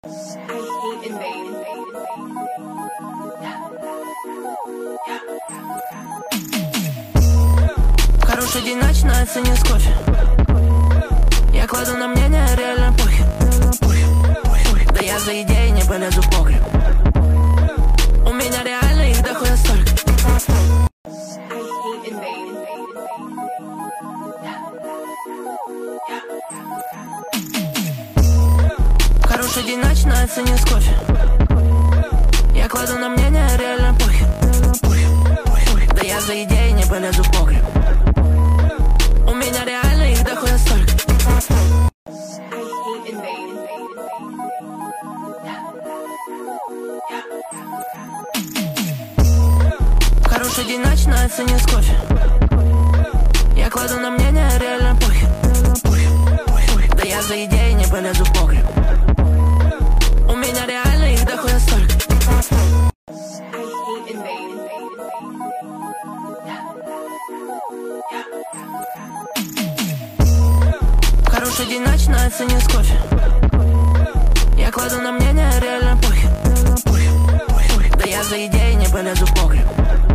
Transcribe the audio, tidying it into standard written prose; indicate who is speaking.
Speaker 1: Хороший день начинается не с кофе. Я кладу на мнение, реально похер. Да я за идеей не полезу в погреб. У меня реально их дохуя столько. Хороший день начинается не с кофе. Я кладу на мнение, реально похер. Да я за идеей не полезу в погреб. У меня реально их дохуя столько. Хороший день начинается не с кофе. Я кладу на мнение, реально похер. Да я за идеей не полезу в погреб. У меня реально их дохуя столько. Хороший день начинается не с кофе. Я кладу на мнение, реально похер. Да я за идеей не полезу в погреб.